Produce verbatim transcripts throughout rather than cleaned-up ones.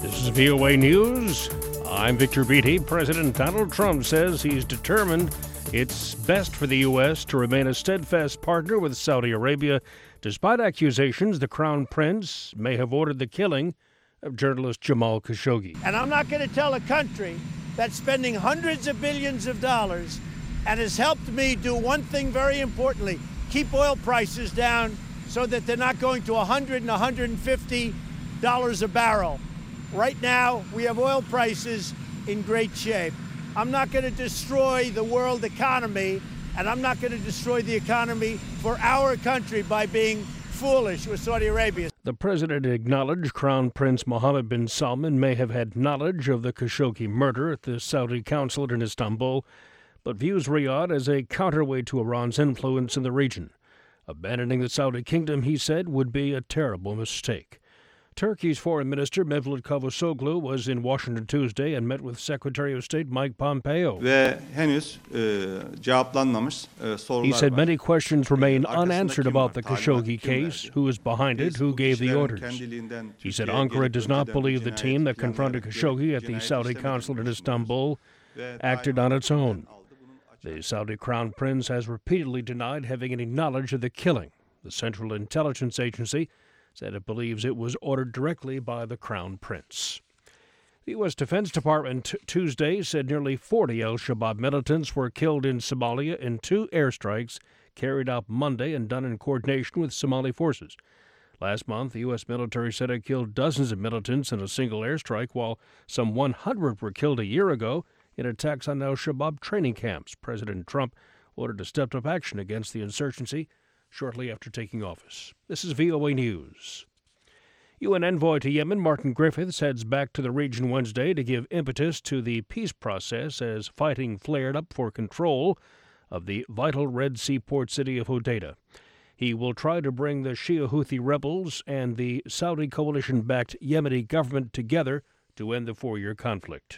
This is V O A News. I'm Victor Beatty. President Donald Trump says he's determined it's best for the U S to remain a steadfast partner with Saudi Arabia, despite accusations the Crown Prince may have ordered the killing of journalist Jamal Khashoggi. And I'm not going to tell a country that's spending hundreds of billions of dollars and has helped me do one thing very importantly, keep oil prices down so that they're not going to one hundred and one hundred fifty dollars a barrel. Right now, we have oil prices in great shape. I'm not going to destroy the world economy, and I'm not going to destroy the economy for our country by being foolish with Saudi Arabia. The president acknowledged Crown Prince Mohammed bin Salman may have had knowledge of the Khashoggi murder at the Saudi consulate in Istanbul, but views Riyadh as a counterweight to Iran's influence in the region. Abandoning the Saudi kingdom, he said, would be a terrible mistake. Turkey's Foreign Minister Mevlut Cavusoglu was in Washington Tuesday and met with Secretary of State Mike Pompeo. Ve henüz e, cevaplanmamış e, sorular He said var. many questions remain Arkasında unanswered kim about var? the Khashoggi Talimat kim case, verdi? who is behind it, Biz who bu gave the kişilerin orders. kendiliğinden He said Türkiye'ye Ankara gelip does not önceden bu believe the team cinayeti that confronted planlayarak Khashoggi at the cinayeti Saudi işlemediğini consulate in düşünüyoruz. Istanbul Ve acted daima on its own. aldı. Bunun The Saudi Crown Prince has repeatedly denied having any knowledge of the killing. The Central Intelligence Agency said it believes it was ordered directly by the Crown Prince. The U S Defense Department t- Tuesday said nearly forty al-Shabaab militants were killed in Somalia in two airstrikes carried out Monday and done in coordination with Somali forces. Last month, the U S military said it killed dozens of militants in a single airstrike, while some one hundred were killed a year ago in attacks on al-Shabaab training camps. President Trump ordered a stepped-up action against the insurgency shortly after taking office. This is V O A News. U N envoy to Yemen Martin Griffiths heads back to the region Wednesday to give impetus to the peace process as fighting flared up for control of the vital Red Sea port city of Hodeidah. He will try to bring the Shia Houthi rebels and the Saudi coalition-backed Yemeni government together to end the four-year conflict.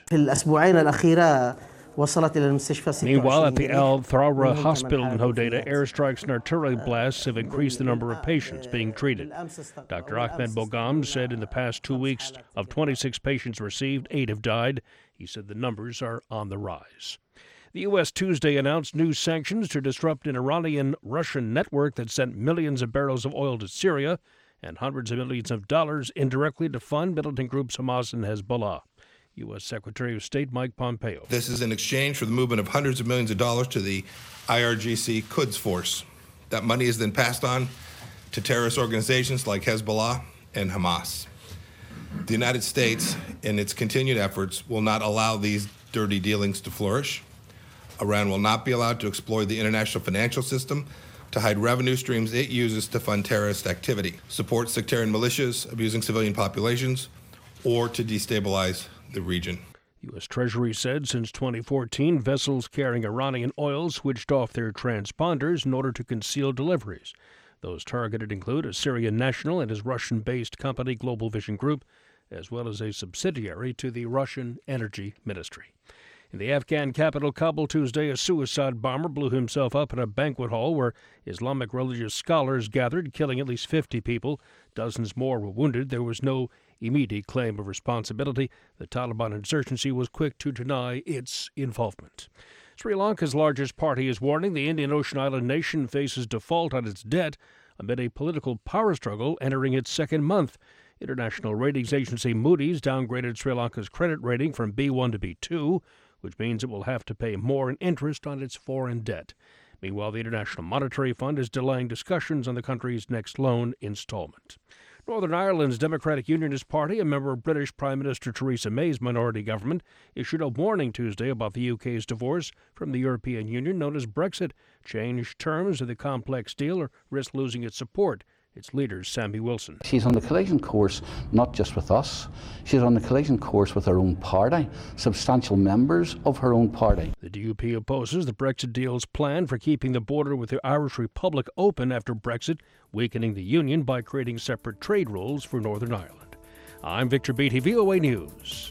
Meanwhile, at the Al Thawra Hospital in Hodeidah, airstrikes and artillery blasts have increased the number of patients being treated. Doctor Ahmed Bogam said in the past two weeks, of twenty-six patients received, eight have died. He said the numbers are on the rise. The U S Tuesday announced new sanctions to disrupt an Iranian-Russian network that sent millions of barrels of oil to Syria and hundreds of millions of dollars indirectly to fund militant groups Hamas and Hezbollah. U S Secretary of State Mike Pompeo. This is in exchange for the movement of hundreds of millions of dollars to the I R G C Quds Force. That money is then passed on to terrorist organizations like Hezbollah and Hamas. The United States, in its continued efforts, will not allow these dirty dealings to flourish. Iran will not be allowed to exploit the international financial system to hide revenue streams it uses to fund terrorist activity, support sectarian militias abusing civilian populations, or to destabilize the region. U S Treasury said since twenty fourteen, vessels carrying Iranian oil switched off their transponders in order to conceal deliveries. Those targeted include a Syrian national and his Russian-based company Global Vision Group, as well as a subsidiary to the Russian Energy Ministry. In the Afghan capital, Kabul, Tuesday, a suicide bomber blew himself up in a banquet hall where Islamic religious scholars gathered, killing at least fifty people. Dozens more were wounded. There was no immediate claim of responsibility. The Taliban insurgency was quick to deny its involvement. Sri Lanka's largest party is warning the Indian Ocean island nation faces default on its debt amid a political power struggle entering its second month. International ratings agency Moody's downgraded Sri Lanka's credit rating from B one to B two, which means it will have to pay more in interest on its foreign debt. Meanwhile, the International Monetary Fund is delaying discussions on the country's next loan installment. Northern Ireland's Democratic Unionist Party, a member of British Prime Minister Theresa May's minority government, issued a warning Tuesday about the U K's divorce from the European Union, known as Brexit. Changed terms of the complex deal or risk losing its support. Its leader, Sammy Wilson. She's on the collision course not just with us, she's on the collision course with her own party, substantial members of her own party. The D U P opposes the Brexit deal's plan for keeping the border with the Irish Republic open after Brexit, weakening the union by creating separate trade rules for Northern Ireland. I'm Victor Beatty, V O A News.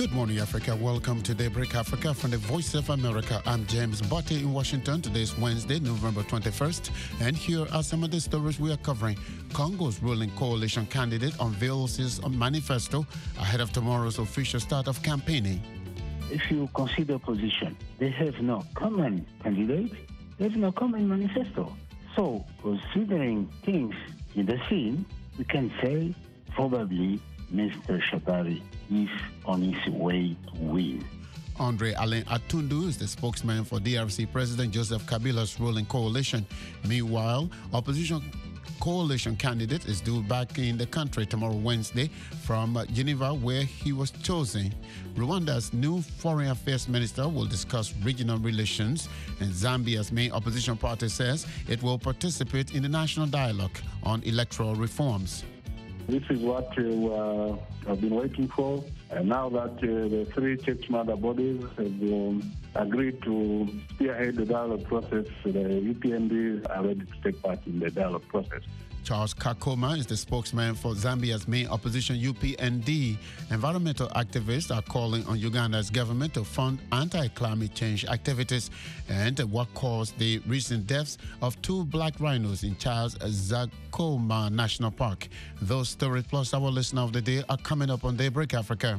Good morning, Africa. Welcome to Daybreak Africa from the Voice of America. I'm James Botte in Washington. Today is Wednesday, November twenty-first, and here are some of the stories we are covering. Congo's ruling coalition candidate unveils his manifesto ahead of tomorrow's official start of campaigning. If you consider position, they have no common candidate, they have no common manifesto. So, considering things in the scene, we can say probably Mister Shadary is on his way to win. Andre Alain Atundu is the spokesman for D R C President Joseph Kabila's ruling coalition. Meanwhile, opposition coalition candidate is due back in the country tomorrow, Wednesday, from Geneva, where he was chosen. Rwanda's new foreign affairs minister will discuss regional relations, and Zambia's main opposition party says it will participate in the national dialogue on electoral reforms. This is what uh, I've been waiting for. And now that uh, the three church mother bodies have um, agreed to spearhead the dialogue process, the U P N D are ready to take part in the dialogue process. Charles Kakoma is the spokesman for Zambia's main opposition, U P N D. Environmental activists are calling on Uganda's government to fund anti-climate change activities and what caused the recent deaths of two black rhinos in Charles Zakoma National Park. Those stories plus our listener of the day are coming up on Daybreak Africa.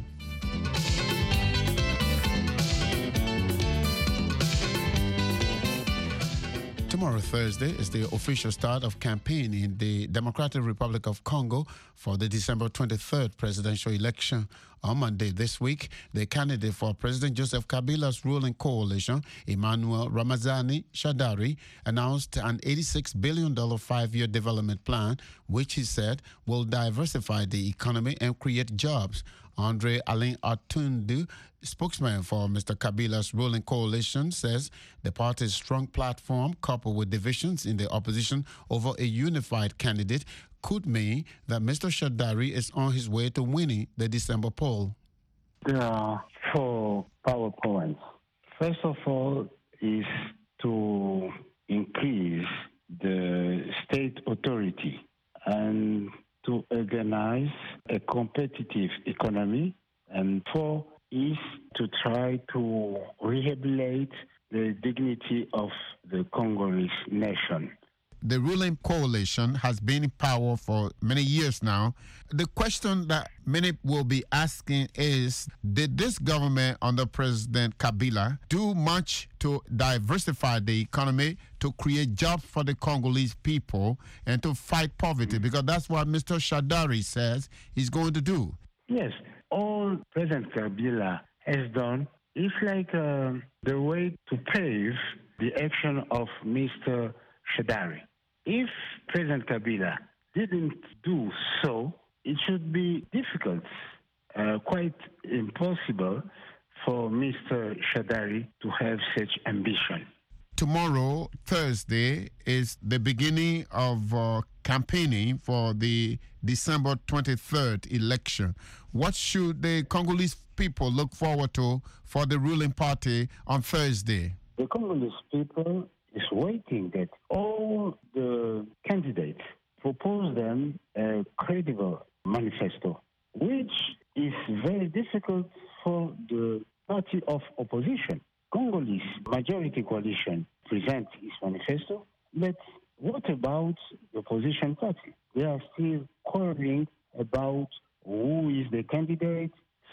Tomorrow, Thursday, is the official start of campaign in the Democratic Republic of Congo for the December twenty-third presidential election. On Monday this week, the candidate for President Joseph Kabila's ruling coalition, Emmanuel Ramazani Shadary, announced an eighty-six billion dollars five-year development plan, which he said will diversify the economy and create jobs. Andre Alain Atundu, spokesman for Mister Kabila's ruling coalition, says the party's strong platform, coupled with divisions in the opposition over a unified candidate, could mean that Mister Shadary is on his way to winning the December poll. There are four power points. First of all is to increase the state authority and to organize a competitive economy, and four is to try to rehabilitate the dignity of the Congolese nation. The ruling coalition has been in power for many years now. The question that many will be asking is, did this government under President Kabila do much to diversify the economy, to create jobs for the Congolese people, and to fight poverty? Because that's what Mister Shadary says he's going to do. Yes, all President Kabila has done is like uh, the way to pave the action of Mister Shadary. If President Kabila didn't do so, it should be difficult, uh, quite impossible for Mister Shadary to have such ambition. Tomorrow, Thursday, is the beginning of uh, campaigning for the December twenty-third election. What should the Congolese people look forward to for the ruling party on Thursday? The Congolese people is waiting that all the candidates propose them a credible manifesto, which is very difficult for the party of opposition. Congolese majority coalition presents its manifesto, but what about the opposition party? They are still quarreling about who is the candidate.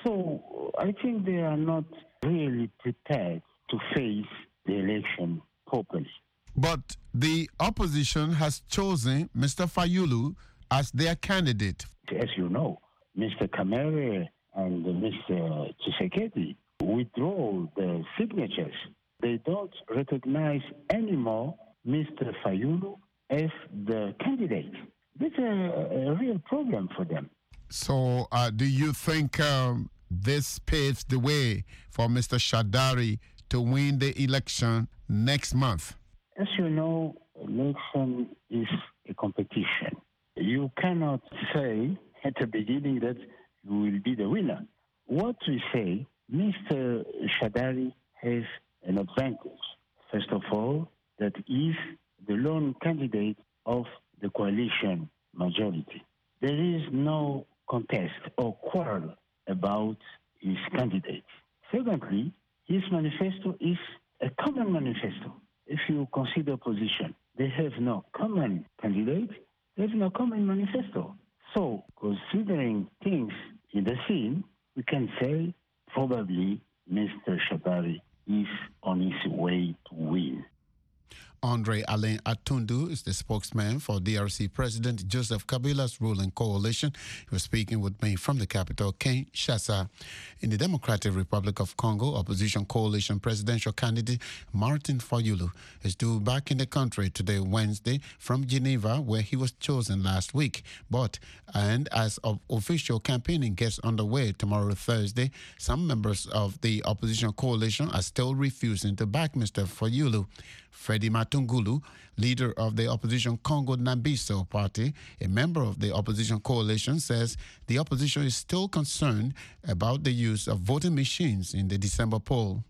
So I think they are not really prepared to face the election properly. But the opposition has chosen Mister Fayulu as their candidate. As you know, Mister Kamere and Mister Tshisekedi withdraw the signatures. They don't recognize anymore Mister Fayulu as the candidate. This is a, a real problem for them. So uh, do you think um, this paves the way for Mister Shadary to win the election next month? As you know, election is a competition. You cannot say at the beginning that you will be the winner. What we say, Mister Shadary has an advantage. First of all, that is the lone candidate of the coalition majority. There is no contest or quarrel about his candidates. Secondly, his manifesto is a common manifesto. If you consider opposition, they have no common candidate, they have no common manifesto. So, considering things in the scene, we can say probably Mister Shabari is on his way to win. Andre Alain Atundu is the spokesman for D R C President Joseph Kabila's ruling coalition. He was speaking with me from the capital, Kinshasa. In the Democratic Republic of Congo, opposition coalition presidential candidate Martin Fayulu is due back in the country today, Wednesday, from Geneva, where he was chosen last week. But, and as of official campaigning gets underway tomorrow, Thursday, some members of the opposition coalition are still refusing to back Mister Fayulu. Freddy Matungulu, leader of the opposition Congo Nambiso party, a member of the opposition coalition, says the opposition is still concerned about the use of voting machines in the December poll.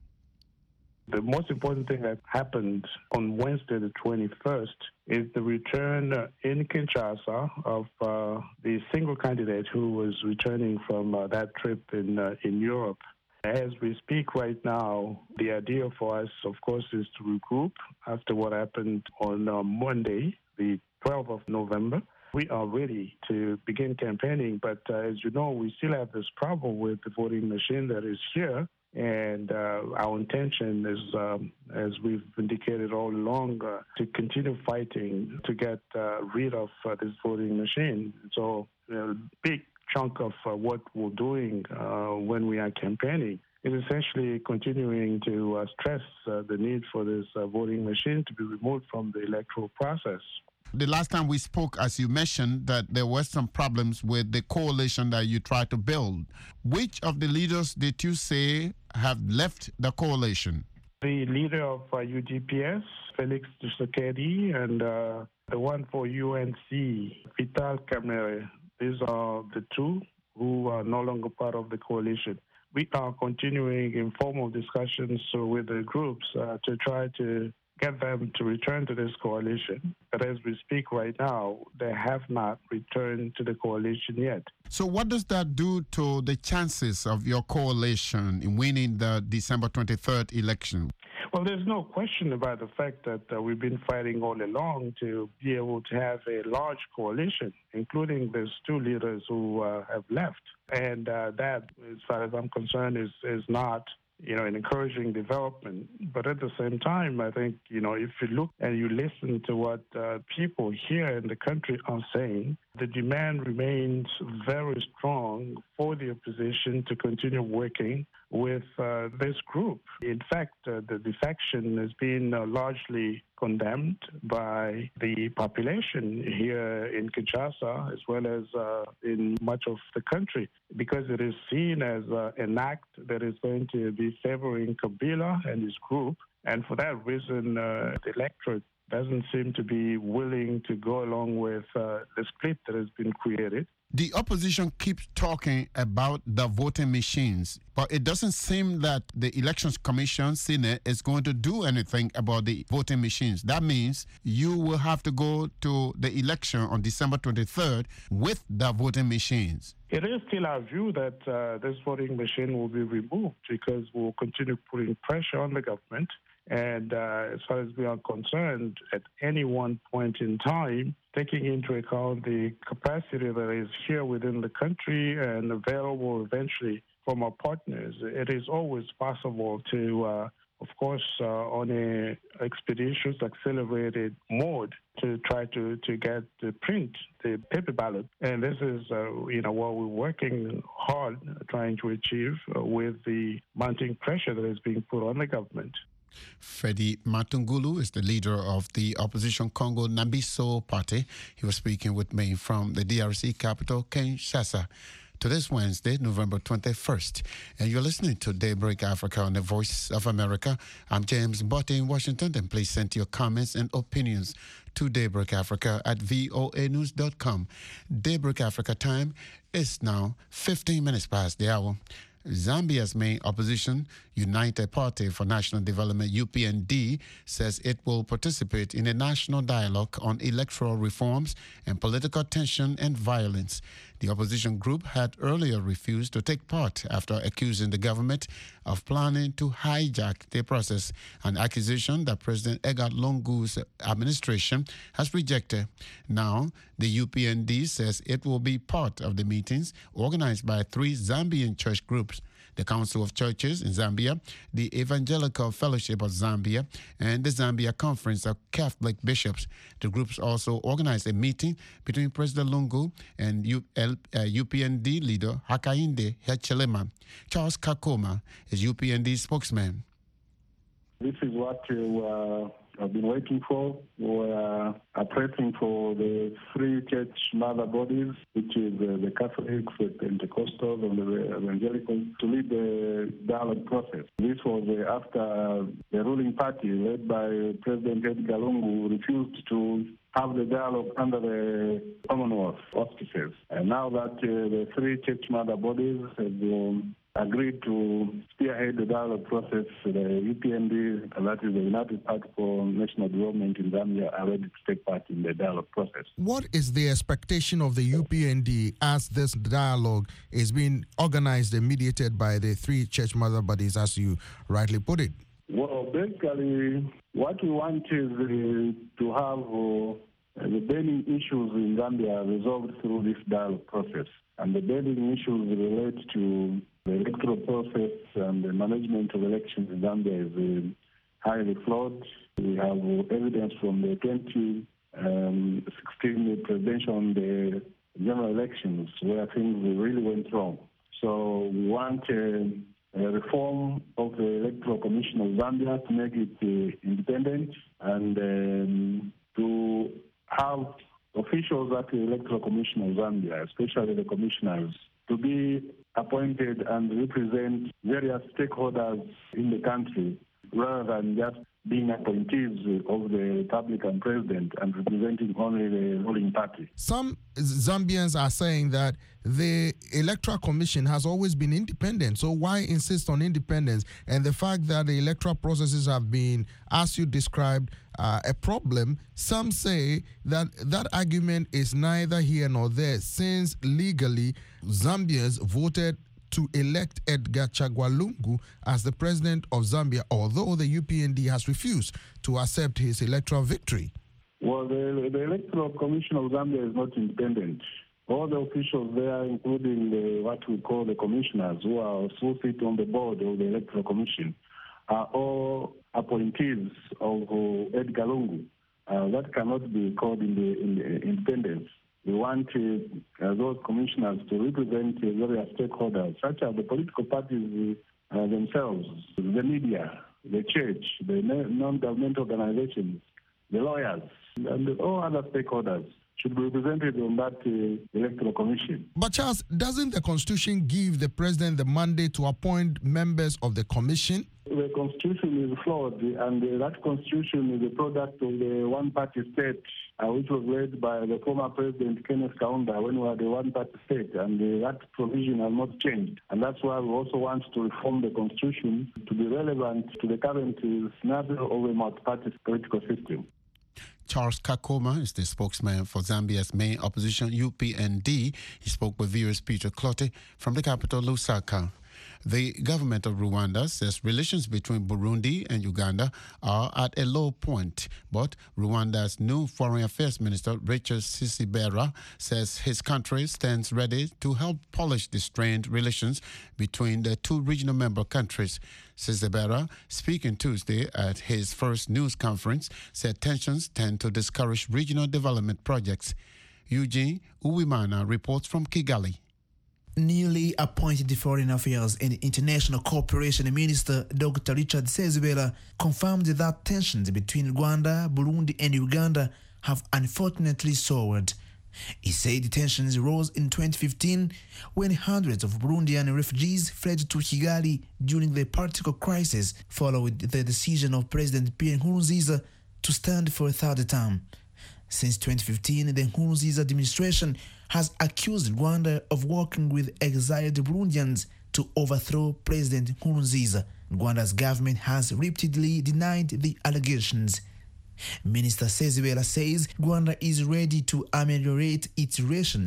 The most important thing that happened on Wednesday, the twenty-first, is the return uh, in Kinshasa of uh, the single candidate who was returning from uh, that trip in uh, in Europe. As we speak right now, the idea for us, of course, is to regroup after what happened on uh, Monday, the twelfth of November. We are ready to begin campaigning, but uh, as you know, we still have this problem with the voting machine that is here. And uh, our intention is, um, as we've indicated all along, uh, to continue fighting to get uh, rid of uh, this voting machine. So, a big chunk of uh, what we're doing uh, when we are campaigning is essentially continuing to uh, stress uh, the need for this uh, voting machine to be removed from the electoral process. The last time we spoke, as you mentioned, that there were some problems with the coalition that you tried to build. Which of the leaders did you say have left the coalition? The leader of uh, U D P S, Felix Tshisekedi, and uh, the one for U N C, Vital Kamerhe. These are the two who are no longer part of the coalition. We are continuing informal discussions with the groups uh, to try to get them to return to this coalition. But as we speak right now, they have not returned to the coalition yet. So what does that do to the chances of your coalition in winning the December twenty-third election? Well, there's no question about the fact that uh, we've been fighting all along to be able to have a large coalition, including these two leaders who uh, have left. And uh, that, as far as I'm concerned, is, is not, you know, an encouraging development. But at the same time, I think, you know, if you look and you listen to what uh, people here in the country are saying, the demand remains very strong for the opposition to continue working with uh, this group. In fact, uh, the defection has been uh, largely condemned by the population here in Kinshasa, as well as uh, in much of the country, because it is seen as uh, an act that is going to be favoring Kabila and his group. And for that reason, uh, the electorate doesn't seem to be willing to go along with uh, the split that has been created. The opposition keeps talking about the voting machines, but it doesn't seem that the Elections Commission, Senate, is going to do anything about the voting machines. That means you will have to go to the election on December twenty-third with the voting machines. It is still our view that uh, this voting machine will be removed because we'll continue putting pressure on the government. And uh, as far as we are concerned, at any one point in time, taking into account the capacity that is here within the country and available eventually from our partners, it is always possible to, uh, of course, uh, on a expeditious, accelerated mode, to try to, to get the print, the paper ballot. And this is, uh, you know, what we're working hard trying to achieve uh, with the mounting pressure that is being put on the government. Freddy Matungulu is the leader of the opposition Congo Nambiso party. He was speaking with me from the D R C capital, Kinshasa. To this Wednesday, November twenty-first. And you're listening to Daybreak Africa on the Voice of America. I'm James Botte in Washington. And please send your comments and opinions to Daybreak Africa at voa news dot com. Daybreak Africa time is now fifteen minutes past the hour. Zambia's main opposition, United Party for National Development, U P N D, says it will participate in a national dialogue on electoral reforms and political tension and violence. The opposition group had earlier refused to take part after accusing the government of planning to hijack the process, an accusation that President Edgar Lungu's administration has rejected. Now, the U P N D says it will be part of the meetings organized by three Zambian church groups: the Council of Churches in Zambia, the Evangelical Fellowship of Zambia, and the Zambia Conference of Catholic Bishops. The groups also organized a meeting between President Lungu and U- L- uh, U P N D leader Hakainde Hichilema. Charles Kakoma is U P N D spokesman. This is what uh, I've been waiting for. We are pressing for the three church mother bodies, which is uh, the Catholics, the Pentecostals, and the Evangelicals, to lead the dialogue process. This was uh, after the ruling party, led by President Edgar Lungu, refused to have the dialogue under the Commonwealth auspices. And now that uh, the three church mother bodies have um, agreed to spearhead the dialogue process, the U P N D, that is the United Party for National Development in Zambia, are ready to take part in the dialogue process. What is the expectation of the U P N D as this dialogue is being organized and mediated by the three church mother bodies, as you rightly put it? Well, basically, what we want is uh, to have uh, the burning issues in Zambia resolved through this dialogue process. And the burning issues relate to the electoral process and the management of elections in Zambia is uh, highly flawed. We have evidence from the twenty sixteen presidential and the general elections where things really went wrong. So we want uh, a reform of the Electoral Commission of Zambia to make it uh, independent and um, to have officials at the Electoral Commission of Zambia, especially the commissioners, to be appointed and represent various stakeholders in the country rather than just being appointees of the Republican president and representing only the ruling party. Some Zambians are saying that the Electoral Commission has always been independent, so why insist on independence? And the fact that the electoral processes have been, as you described, uh, a problem, some say that that argument is neither here nor there, since legally Zambians voted to elect Edgar Chagwa Lungu as the president of Zambia, although the U P N D has refused to accept his electoral victory. Well, the, the Electoral Commission of Zambia is not independent. All the officials there, including the, what we call the commissioners, who are who sit on the board of the Electoral Commission, are all appointees of uh, Edgar Lungu. Uh, that cannot be called in the, in the independence. We want uh, those commissioners to represent uh, various stakeholders, such as the political parties uh, themselves, the media, the church, the non-government organizations, the lawyers, and all other stakeholders should be represented on that uh, electoral commission. But Charles, doesn't the Constitution give the president the mandate to appoint members of the commission? The Constitution is flawed, and uh, that Constitution is a product of the one-party state, uh, which was led by the former President Kenneth Kaunda when we had a one-party state, and uh, that provision has not changed. And that's why we also want to reform the Constitution to be relevant to the current uh, scenario of a multi-party political system. Charles Kakoma is the spokesman for Zambia's main opposition, U P N D. He spoke with viewers Peter Clotte from the capital, Lusaka. The government of Rwanda says relations between Burundi and Uganda are at a low point, but Rwanda's new Foreign Affairs Minister, Richard Sisibera, says his country stands ready to help polish the strained relations between the two regional member countries. Sisibera, speaking Tuesday at his first news conference, said tensions tend to discourage regional development projects. Eugene Uwimana reports from Kigali. Newly appointed Foreign Affairs and International Cooperation Minister Doctor Richard Sezibera confirmed that tensions between Rwanda, Burundi and Uganda have unfortunately soared. He said tensions rose in twenty fifteen when hundreds of Burundian refugees fled to Kigali during the political crisis following the decision of President Pierre Nkurunziza to stand for a third term. Since twenty fifteen, the Nkurunziza administration has accused Rwanda of working with exiled Burundians to overthrow President Nkurunziza. Rwanda's government has repeatedly denied the allegations. Minister Sezibera says Rwanda is ready to ameliorate its relations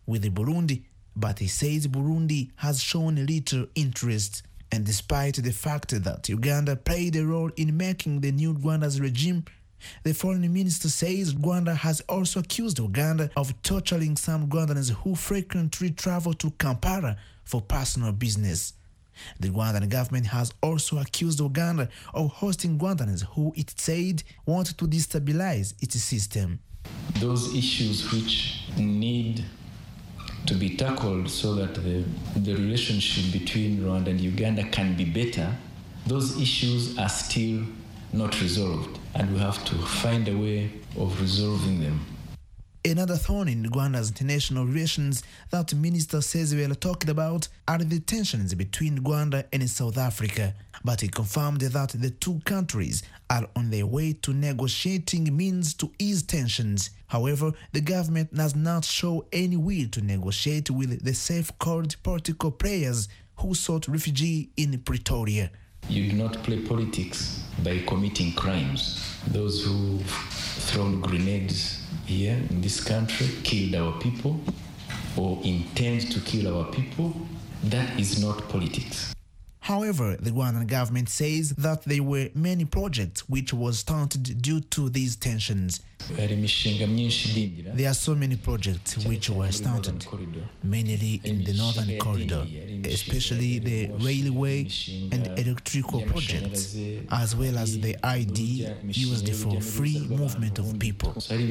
with Burundi, but he says Burundi has shown little interest. And despite the fact that Uganda played a role in making the new Rwanda's regime, the foreign minister says Rwanda has also accused Uganda of torturing some Rwandans who frequently travel to Kampala for personal business. The Rwandan government has also accused Uganda of hosting Rwandans who it said want to destabilize its system. Those issues which need to be tackled so that the, the relationship between Rwanda and Uganda can be better, those issues are still not resolved, and we have to find a way of resolving them. Another thorn in Rwanda's international relations that Minister Sezibera talked about are the tensions between Rwanda and South Africa, but he confirmed that the two countries are on their way to negotiating means to ease tensions. However, the government does not show any will to negotiate with the so-called political players who sought refuge in Pretoria. You do not play politics by committing crimes. Those who've thrown grenades here in this country, killed our people, or intend to kill our people, that is not politics. However, the Rwandan government says that there were many projects which was stunted due to these tensions. There are so many projects which were stunted, mainly in the Northern Corridor, especially the railway and electrical projects, as well as the I D used for free movement of people.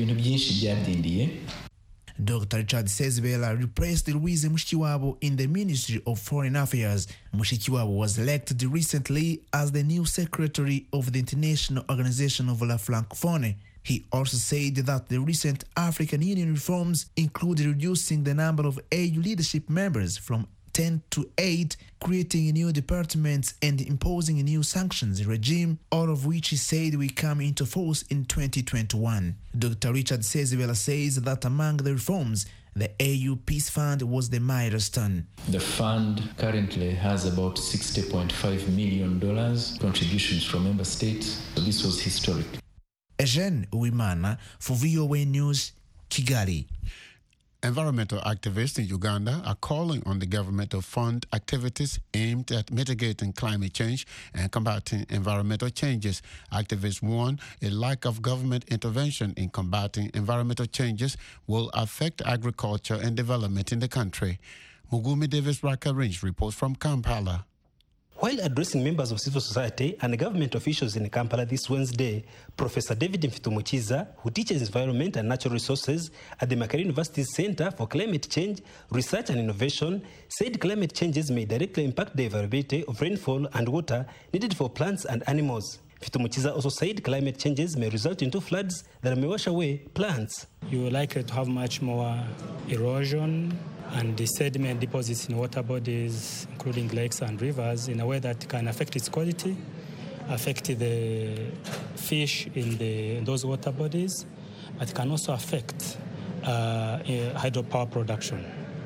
Doctor Richard Sezibera replaced Louise Mushikiwabo in the Ministry of Foreign Affairs. Mushikiwabo was elected recently as the new secretary of the International Organization of La Francophonie. He also said that the recent African Union reforms include reducing the number of A U leadership members from ten to eight, creating new departments and imposing a new sanctions regime, all of which he said will come into force in twenty twenty-one. Doctor Richard Sezibera says that among the reforms, the A U Peace Fund was the milestone. The fund currently has about sixty point five million dollars contributions from member states. So this was historic. Eugene Uwimana for V O A News, Kigali. Environmental activists in Uganda are calling on the government to fund activities aimed at mitigating climate change and combating environmental changes. Activists warn a lack of government intervention in combating environmental changes will affect agriculture and development in the country. Mugumi Davis Rakarinj reports from Kampala. While addressing members of civil society and government officials in Kampala this Wednesday, Professor David Mfitumuchiza, who teaches environment and natural resources at the Makerere University's Center for Climate Change, Research and Innovation, said climate changes may directly impact the availability of rainfall and water needed for plants and animals. Mfitumuchiza also said climate changes may result into floods that may wash away plants. You are likely to have much more erosion and the sediment deposits in water bodies, including lakes and rivers, in a way that can affect its quality, affect the fish in, the, in those water bodies, but can also affect uh, hydropower production.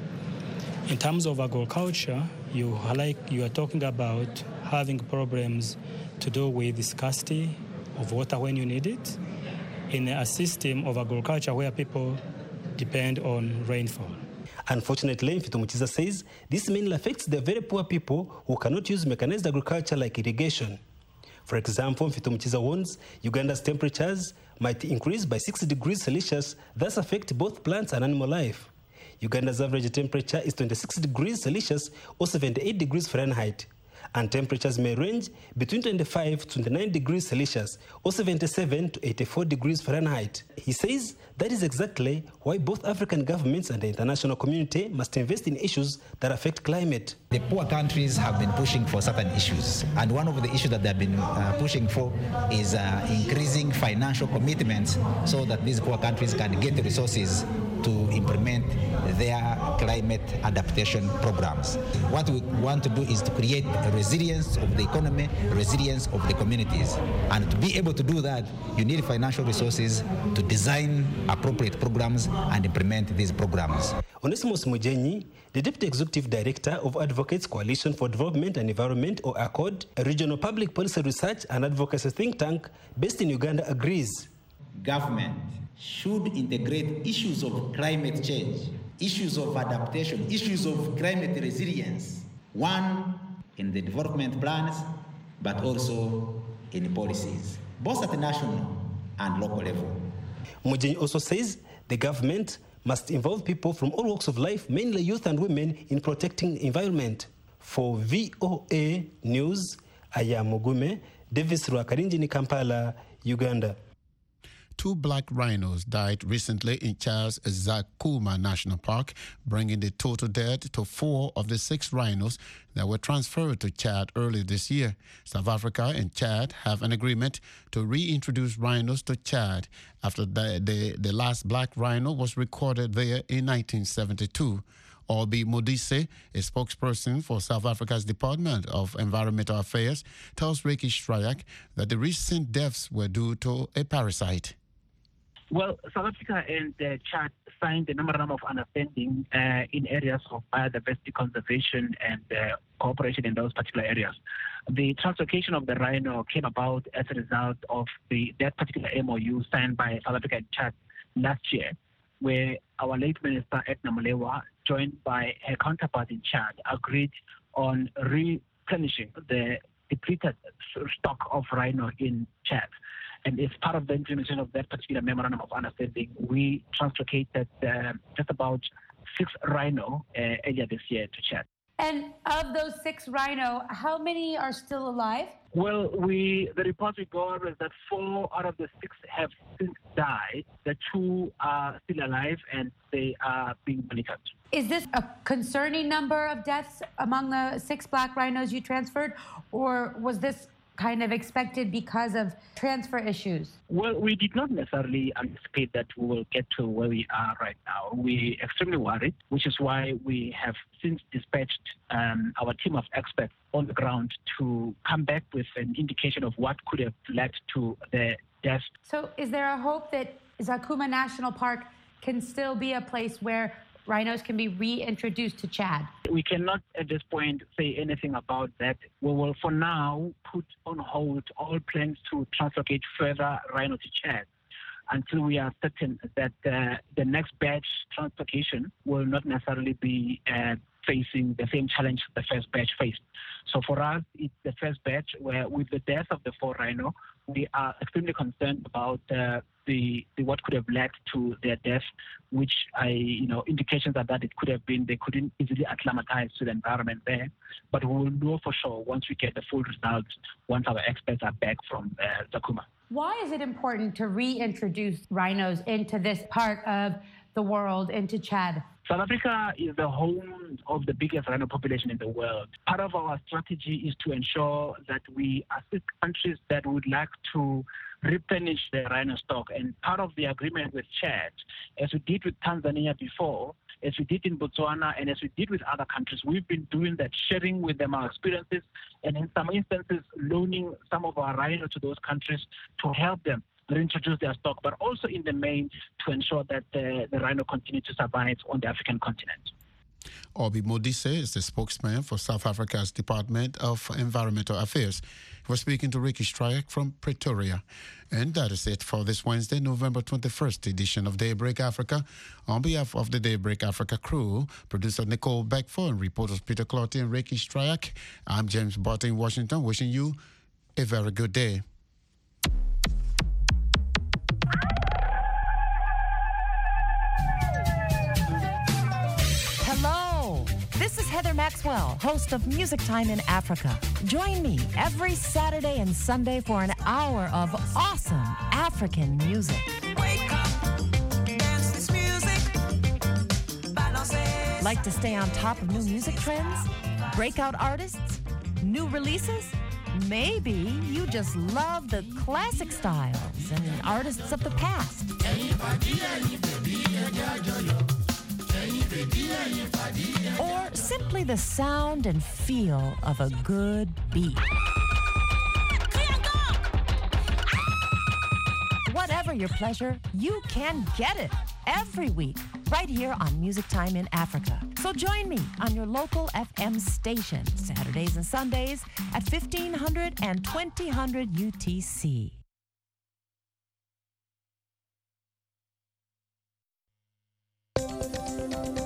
In terms of agriculture, you are, like, you are talking about having problems to do with the scarcity of water when you need it in a system of agriculture where people depend on rainfall. Unfortunately, Mfitumuchiza says this mainly affects the very poor people who cannot use mechanized agriculture like irrigation. For example, Mfitumuchiza warns Uganda's temperatures might increase by six degrees Celsius, thus affect both plants and animal life. Uganda's average temperature is twenty-six degrees Celsius or seventy-eight degrees Fahrenheit, and temperatures may range between twenty-five to twenty-nine degrees Celsius or seventy-seven to eighty-four degrees Fahrenheit. He says that is exactly why both African governments and the international community must invest in issues that affect climate. The poor countries have been pushing for certain issues, and one of the issues that they've been uh, pushing for is uh, increasing financial commitments so that these poor countries can get the resources to implement their climate adaptation programs. What we want to do is to create a resilience of the economy, resilience of the communities. And to be able to do that, you need financial resources to design appropriate programs and implement these programs. Onesimus Mujenyi, the Deputy Executive Director of Advocates Coalition for Development and Environment, or ACOD, a regional public policy research and advocacy think tank based in Uganda, agrees. Government should integrate issues of climate change issues of adaptation, issues of climate resilience, one in the development plans, but also in policies, both at the national and local level. Mujinyi also says the government must involve people from all walks of life, mainly youth and women, in protecting the environment. For V O A News, I am Mugume, Davis Rwakarinji, Kampala, Uganda. Two black rhinos died recently in Chad's Zakuma National Park, bringing the total death to four of the six rhinos that were transferred to Chad earlier this year. South Africa and Chad have an agreement to reintroduce rhinos to Chad after the, the, the last black rhino was recorded there in nineteen seventy-two. Obi Modise, a spokesperson for South Africa's Department of Environmental Affairs, tells Ricky Strayak that the recent deaths were due to a parasite. Well, South Africa and uh, Chad signed a memorandum of understanding uh, in areas of biodiversity conservation and uh, cooperation in those particular areas. The translocation of the rhino came about as a result of the that particular M O U signed by South Africa and Chad last year, where our late Minister Edna Molewa, joined by her counterpart in Chad, agreed on replenishing the depleted stock of rhino in Chad. And as part of the implementation of that particular memorandum of understanding, we translocated uh, just about six rhino uh, earlier this year to Chad. And of those six rhino, how many are still alive? Well, we the report we got was that four out of the six have since died. The two are still alive and they are being monitored. Is this a concerning number of deaths among the six black rhinos you transferred, or was this kind of expected because of transfer issues? Well, we did not necessarily anticipate that we will get to where we are right now. We're extremely worried, which is why we have since dispatched um, our team of experts on the ground to come back with an indication of what could have led to the death. So is there a hope that Zakuma National Park can still be a place where rhinos can be reintroduced to Chad? We cannot at this point say anything about that. We will for now put on hold all plans to translocate further rhino to Chad until we are certain that uh, the next batch translocation will not necessarily be uh, facing the same challenge the first batch faced. So for us, it's the first batch where with the death of the four rhino, we are extremely concerned about uh, the, the what could have led to their death, which I, you know, indications are that it could have been they couldn't easily acclimatize to the environment there. But we will know for sure once we get the full results, once our experts are back from uh, Zakuma. Why is it important to reintroduce rhinos into this part of the world, into Chad? South Africa is the home of the biggest rhino population in the world. Part of our strategy is to ensure that we assist countries that would like to replenish their rhino stock. And part of the agreement with Chad, as we did with Tanzania before, as we did in Botswana, and as we did with other countries, we've been doing that, sharing with them our experiences, and in some instances, loaning some of our rhino to those countries to help them reintroduce their stock, but also in the main to ensure that uh, the rhino continue to survive on the African continent. Obi Modise is the spokesman for South Africa's Department of Environmental Affairs. We're speaking to Ricky Strayak from Pretoria. And that is it for this Wednesday, November twenty-first edition of Daybreak Africa. On behalf of the Daybreak Africa crew, producer Nicole Beckford and reporters Peter Clotty and Ricky Strayak, I'm James Barton in Washington, wishing you a very good day. This is Heather Maxwell, host of Music Time in Africa. Join me every Saturday and Sunday for an hour of awesome African music. Wake up, dance this music, balance. Like to stay on top of new music trends? Breakout artists? New releases? Maybe you just love the classic styles and artists of the past. Or simply the sound and feel of a good beat. Whatever your pleasure, you can get it every week right here on Music Time in Africa. So join me on your local F M station Saturdays and Sundays at fifteen hundred and twenty hundred U T C.